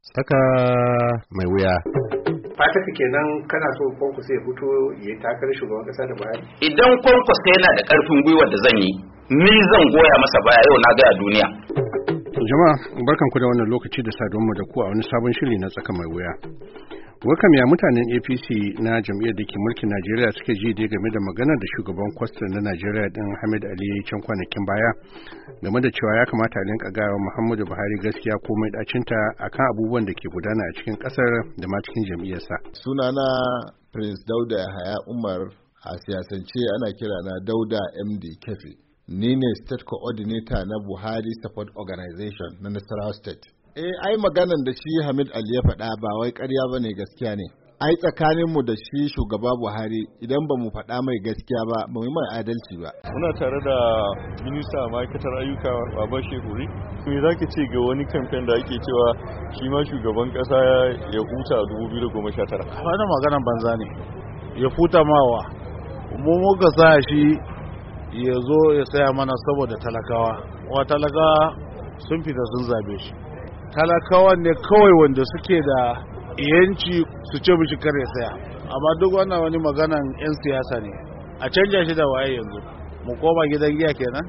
Saka mai wuya. Fataka kenan kana so Kwankwaso ya fito ya takarar shugaban kasa da Buhari? Idan Kwankwaso yana da karfin gwiwar da zan yi, ni zan goya masa baya yau na gaya duniya. Jama'a, barkanku da wannan lokaci da saduwa da ku a wani sabon shiri na tsaka mai wuya. Wakam ya mutanen APC na jam'iyyar da ke mulkin Najeriya suke ji dai game da magana da shugaban kwastar na Najeriya din Hamid Ali ya yi can kwanakin baya game da cewa ya kamata a rinka gawa Muhammadu Buhari gaskiya ko mai dacinta akan abubuwan da ke gudana a cikin kasar da ma cikin jam'iyyarsa. Sunana Prince Dauda Yahaya Umar, a siyasance ana kira na Dauda MD Kefi. Ni ne State Coordinator na Buhari Support Organization na Nasarawa State. Ai maganan da shi Hamid Ali ya faɗa ba wai ƙarya ba ne, gaskiya ne. Ai tsakaninmu da shi shugaba Buhari idan ba mu faɗa mai gaskiya ba mu yi mai adalci ba. Muna tare da minista ma'aikatar ayyuka Baba Shehuri. Me za ki ce ga wani kamfen da ake cewa shi ma shugaban ƙasa ya huta a 2019? Wannan maganan banza ne. Ya huta mawa. Mu muka sa shi ya zo ya tsaya mana saboda talakawa. Wa talakawa sun fita sun zabe shi. Talakawan ne kawai wanda suke da yanci su ce mishi kar ya tsaya, amma duk wannan wani maganan 'yan siyasa ne. A canja shi da waye yanzu, mu koma gidan giya kenan.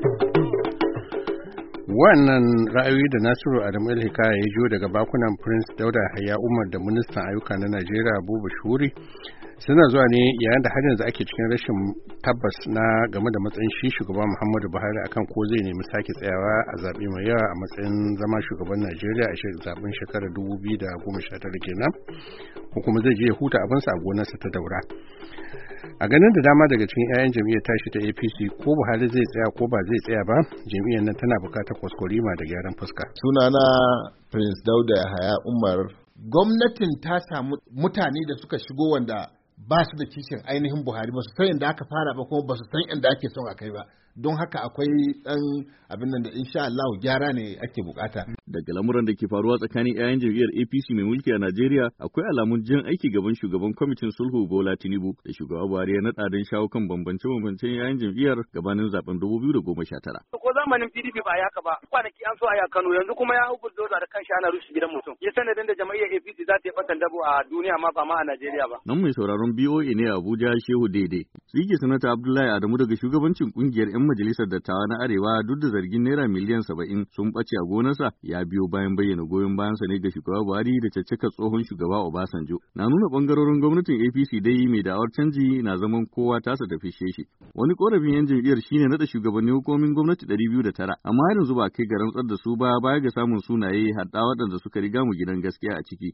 Wannan ra'ayoyi da Nasiru Adamu El-Hikaya ya jiyo daga bakunan Prince Dauda Yahaya Umar da ministan ayyuka na Najeriya Buba Shuri suna zuwa ne yayin da har yanzu ake cikin rashin tabbas na game da matsayin shi shugaban Muhammadu Buhari akan ko zai nemi sake tsayawa a zaɓe mai yawa a matsayin zama shugaban Najeriya a zaɓen shekarar 2019 kenan, ko kuma zai je ya huta abinsa a gonarsa ta Daura. A ganin da dama daga cikin 'ya'yan jam'iyyar tashi ta APC, ko Buhari zai tsaya ko ba zai tsaya ba, jam'iyyar nan tana buƙatar kwaskwarima da gyaran fuska. Sunana Prince Dauda Yahaya Umar. Gwamnatin ta samu mutane da suka shigo wanda ba su da kishin ainihin Buhari, ba su san inda aka fara ba kuma ba su san inda ake son a kai ba. Don haka akwai ɗan abin nan da insha Allah gyara ne ake bukata. Daga lamuran da ke faruwa tsakanin 'ya'yan jam'iyyar APC mai mulki a Najeriya, akwai alamun jan aiki gaban shugaban kwamitin sulhu Bola Tinubu da shugaba Buhari ya naɗa don shawo kan bambance-bambancen 'ya'yan jam'iyyar gabanin zaben 2019. Ko zamanin PDP ba ya haka ba, kwanaki an so a ya Kano, yanzu kuma ya hukunta da kanshi ana rushe gidan mutum. Ya sanadin da jam'iyyar APC za ta yi fatan dabo a duniya ma ba ma a Najeriya ba. Nan mai sauraron BOA ne a Abuja Shehu Dede. Tsige sanata Abdullahi Adamu daga shugabancin kungiyar 'yan majalisar dattawa na Arewa duk da zargin naira miliyan 70 sun ɓace a gonarsa ya biyo bayan bayyana goyon bayansa ne ga shugaba Buhari da caccakar tsohon shugaba Obasanjo. Na nuna bangarorin gwamnatin APC dai mai da'awar canji na zaman kowa tasa da fishe shi. Wani korafin 'yan jam'iyyar shine nada shugabannin hukumomin gwamnati 209, amma har yanzu ba kai ga rantsar da su ba baya ga samun sunaye hadda waɗanda suka riga mu gidan gaskiya a ciki.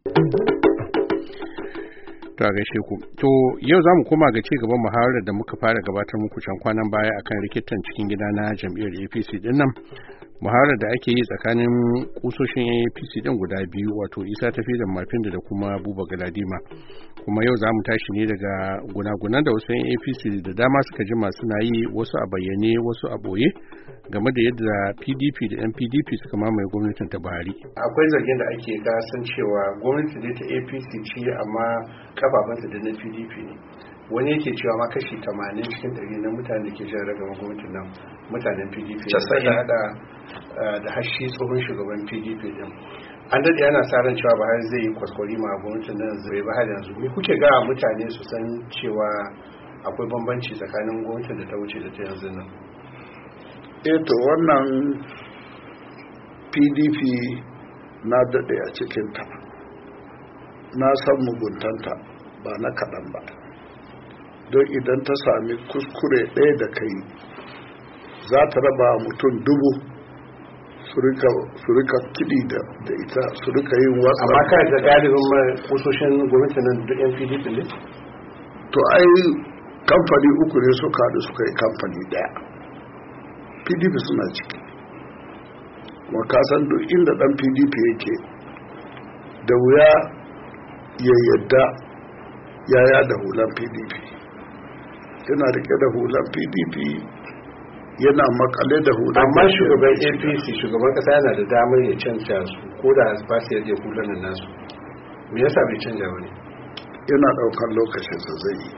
To a gaishe ku. To yau za mu koma ga ci gaban muhawarar da muka fara gabatar muku can kwanan baya akan rikitan cikin gida na jam'iyyar APC din nan. Muhawarar da ake yi tsakanin kusoshin APC din guda biyu, wato Isa Tafi da Mafinda da kuma Buba Galadima. Kuma yau za mu tashi ne daga gunagunan da wasu APC da dama suka jima suna yi, wasu a bayyane wasu a boye, game da yadda PDP da NPDP suka mamaye gwamnatin ta Buhari. Akwai zargin da ake gasan cewa gwamnati ne ta APC ce amma kafafanta da na PDP ne. Wani yake cewa ma kashi 80 cikin 100 na mutanen da ke jan ragaman gwamnatin nan mutanen PDP ne, da hashi tsohon shugaban PDP din. An daɗe ana sa ran cewa Buhari zai yi kwaskwari ma gwamnatin nan zai ba har yanzu. Me kuke ga mutane su san cewa akwai bambanci tsakanin gwamnatin da ta wuce da ta yanzu nan? To wannan PDP na daɗe a cikinta, na san muguntanta ba na kaɗan ba, don idan ta sami kuskure ɗaya da kai za ta raba mutum 1000 su rika kiɗi da ita, su rika yin watsa. Amma kai da galibin kusoshin gwamnati nan duk yan PDP ne? To ai kamfani 3 ne suka haɗu suka yi kamfani ɗaya, PDP suna ciki. Kuma kasan duk inda ɗan PDP yake da wuya ya yadda yaya da hulan PDP. Yana rike da hulan PDP, yana makale da hulan. Amma shugaban APC, shugaban kasa yana da damar ya canja su ko da ba su yadda hulanan nasu. Me yasa bai canja ba ne? Yana ɗaukar lokacinsa zai yi,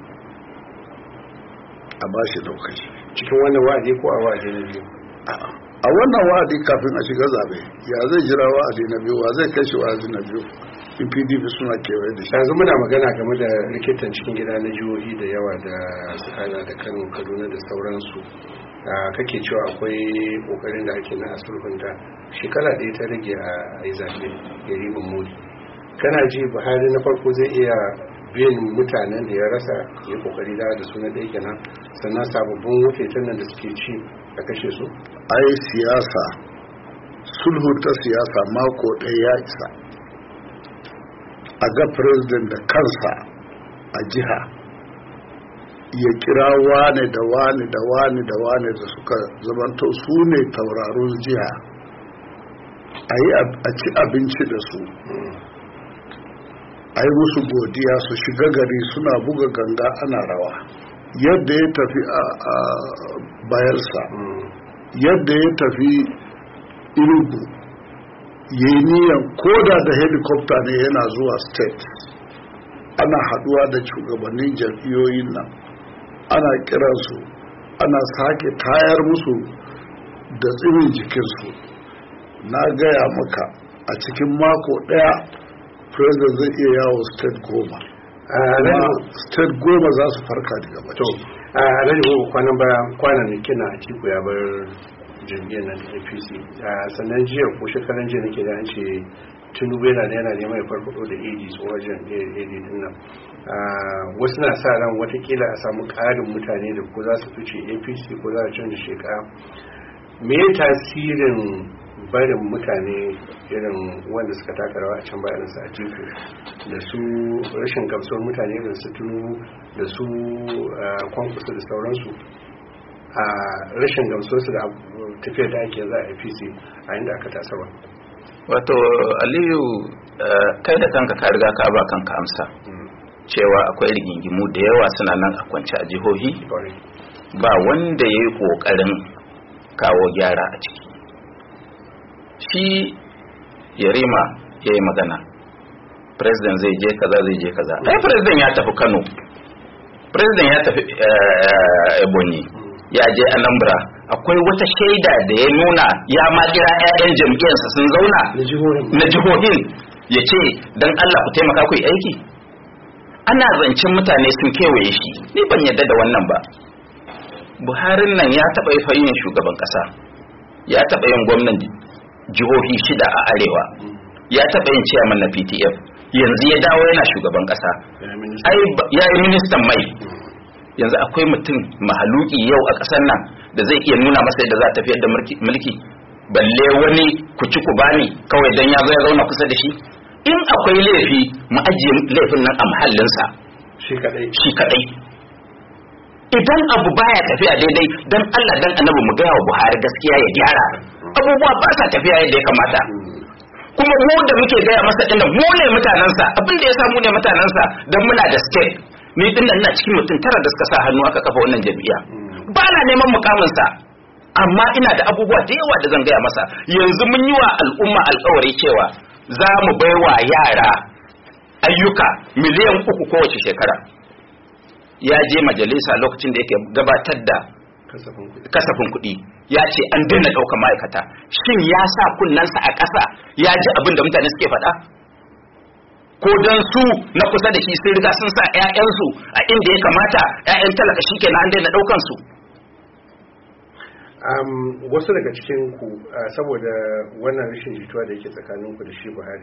a ba shi lokaci. Cikin wannan wa'adi ko a wa'adi na biyu? a wannan wa'adi kafin a shiga zabe ya zai jira wa'adi na biyu wa zai kashe wa'adi na biyu in PDP suna kewaye da shi. Yanzu muna magana game da rikitan cikin gida na jihohi da yawa da suka hada da Kano, Kaduna da sauransu. Kake cewa akwai kokarin da ake na asulhunta, shekara ɗaya ta rage a yi zaɓe ya ribin modi. Kana ji Buhari na farko zai iya bin mutanen da ya rasa ya kokari da su na ɗaya kenan, sannan sababbin wutetan nan da suke ci a kashe su? Ai siyasa, sulhu ta siyasa mako ɗaya ya isa. A ga president da kansa a jiha ya kira wane da wane da wane da wane da suka zamanto su ne taurarun jiha a ci abinci da su, a yi musu godiya, su shiga gari suna buga ganga ana rawa yadda ya tafi a bayelsa, yadda ya tafi irugu, ya yi niyan koda da helicopter ne yana zuwa state, ana haduwa da shugabannin jam'iyyoyin nan, ana kiransu, ana sake tayar musu da tsirin jikinsu. Na gaya maka a cikin mako daya president zai iya yawo state 10, state 10 za su farka daga bacci. A rajin kwanan kina a ciku ya bar jam'iyyar nan da APC, sannan jiya ko shekaran jiya nake da an ce Tinubu yana neman ya farfado da AD tsohon jam'iyyar AD din nan. Wasu na sa ran watakila a samu ƙarin mutane da ko za su fice APC ko za a canza shekara. Me tasirin barin mutane irin wanda suka taka rawa a can bayan su a tiku da su rashin gamsuwar mutane irin su Tinubu da su Kwankwaso da sauransu, a rashin gamsuwarsu da tafiyar da ake za a APC a inda aka tasa ba? Wato Aliyu, kai da kanka ka riga ka ba kanka amsa cewa akwai rigingimu da yawa suna nan a kwance a jihohi, ba wanda ya yi ƙoƙarin kawo gyara a ciki. Shi Yarima ya yi magana, president zai je kaza. Ai president ya tafi Kano, president ya tafi Ebonyi, ya je Anambra. Akwai wata shaida da ya nuna ya ma kira 'ya'yan jam'iyyarsa sun zauna na jihohin ya ce don Allah ku taimaka ku yi aiki. Ana zancen mutane sun kewaye shi, ni ban yadda da wannan ba. Buharin nan ya taɓa yin shugaban ƙasa, ya taɓa yin gwamnan jihohi 6 a arewa, ya taɓa yin chairman na PTF, yanzu ya dawo yana shugaban ƙasa, ya yi ministan mai. Yanzu akwai mutum mahaluki yau a ƙasar nan da zai iya nuna masa yadda za a tafiyar da mulki, balle wani ku ci ku bani kawai dan ya zo ya zauna kusa da shi. In akwai laifi mu ajiye laifin nan a mahallinsa shi kadai. Idan abu baya tafiya daidai, dan Allah dan Annabi mu gaya wa Buhari gaskiya ya gyara. Abubuwa ba sa tafiya yadda ya kamata. Kuma mu da muke gaya masa dinnan mu ne mutanansa, abin da ya samu ne mutanansa dan muna da state. Ni dinnan ina cikin mutum 9 da suka sa hannu aka kafa wannan jami'a. Ba na neman mukamin sa, amma ina da abubuwa da yawa da zan gaya masa. Yanzu mun yi wa al'umma alƙawari cewa za mu baiwa yara ayyuka miliyan 3 kowace shekara. Ya je majalisa lokacin da yake gabatar da kasafin kuɗi, ya ce an daina ɗaukar ma'aikata. Shin ya sa kunnensa a ƙasa ya ji abin da mutane suke faɗa? Ko don su na kusa da shi sun riga sun sa 'ya'yansu a inda ya kamata, 'ya'yan talaka shi kenan an daina ɗaukansu? Wasu daga cikin ku saboda wannan rashin jituwa da yake tsakanin ku da shi Buhari,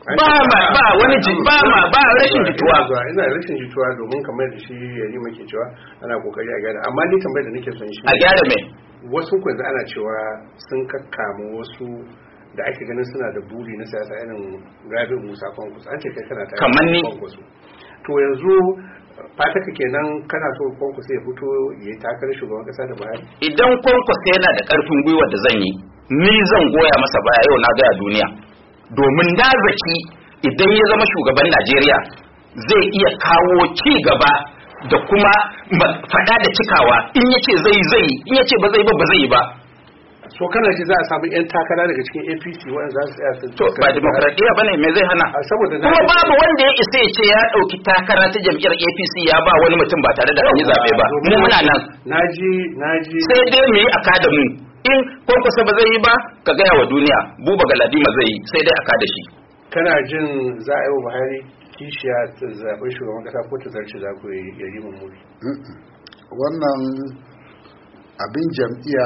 ba rashin jituwa. Ina rashin jituwa domin kamar da shi Yarima ke cewa ana kokari a gyara, amma ni tambayar da nake son shi a gyara me? Wasu ku ana cewa sun kakkama wasu da ake ganin suna da buri na siyasa irin Rabi'u Musa Kwankwaso, an ce kai kana tare kamar ni. To yanzu fataka kenan kana so Kwankwaso ya fito ya yi takarar shugaban kasa da Buhari? Idan Kwankwaso yana da karfin gwiwa da zan yi, ni zan goya masa baya yau na gaya duniya, domin na zaki idan ya zama shugaban Najeriya zai iya kawo ci gaba da kuma fada da cikawa. In yace zai in yace ba zai yi ba. So kana ji za a samu 'yan takara daga cikin APC wanda za su tsaya su to ba demokradiyya bane, me zai hana? Kuma babu wanda ya isa ya ce ya dauki takara ta jam'iyyar APC ya ba wani mutum ba tare da an yi zabe ba. Mu muna nan naji sai dai mu yi akadamu in Kwankwaso ba zai yi ba ka gaya wa duniya Buba Galadima zai yi, sai dai a kada shi. Kana jin za a yi wa Buhari kishiya ta zaɓen shugaban ƙasa ko ta zarce za ku yi mummuri? Wannan abin jam'iyya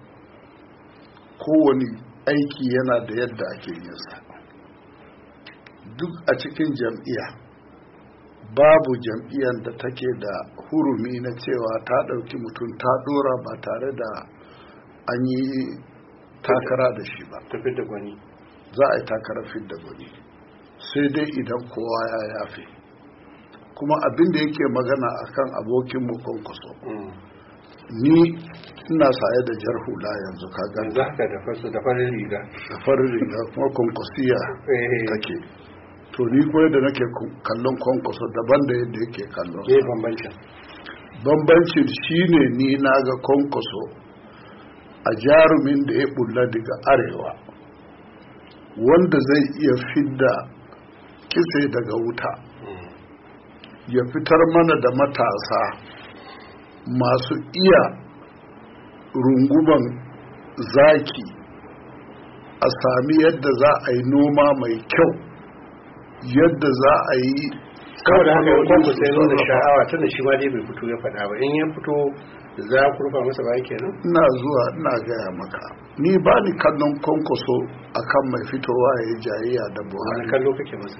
kowane aiki yana da yadda ake yin sa. Duk a cikin jam'iyya babu jam'iyyar da take da hurumi na cewa ta ɗauki mutum ta ɗora ba tare da an yi takara da shi ba. Tafi da gwani. Za a yi takarar fidda gwani. Sai dai idan kowa ya yafe. Kuma abin da yake magana akan abokinmu Kwankwaso. Ni ina saye da jar hula yanzu ka gani. Za ka da farin riga. Da farin riga kuma Kwankwasiya kake. To ni koyar da nake kallon Kwankwaso daban da yadda yake kallon. Me bambancin? Bambancin shine ni na ga Kwankwaso a jarumin da ya bulla daga arewa wanda zai iya fidda kitse daga wuta ya fitar mana da matasa masu iya runguman zaki a sami yadda za a yi noma mai kyau, yadda za a yi kawai da haka kwanku sai nuna sha'awa tun da shi ma dai bai fito ya faɗa ba, in ya fito za ku rufa masa baya kenan. Ina zuwa ina gaya maka ni ba ni kallon Kwankwaso akan mai fitowa ya yi jayayya da Buhari. Wani kallo kake masa?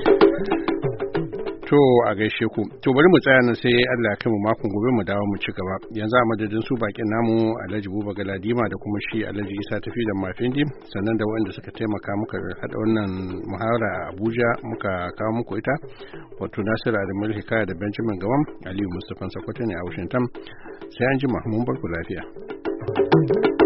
To a gaishe ku. To bari mu tsaya nan sai Allah ya kai mu makon gobe mu dawo mu ci gaba. Yanzu a madadin su bakin namu Alhaji Buba Galadima da kuma shi Alhaji Isa Tafi da Mafindi, sannan da waɗanda suka taimaka muka hada wannan muhawara a Abuja muka kawo muku ita. Wato Nasiru Adamu Hikaya da Benjamin Gawam, Aliyu Mustapha Sakwato ne a Washington. Sai an ji mun bar ku lafiya.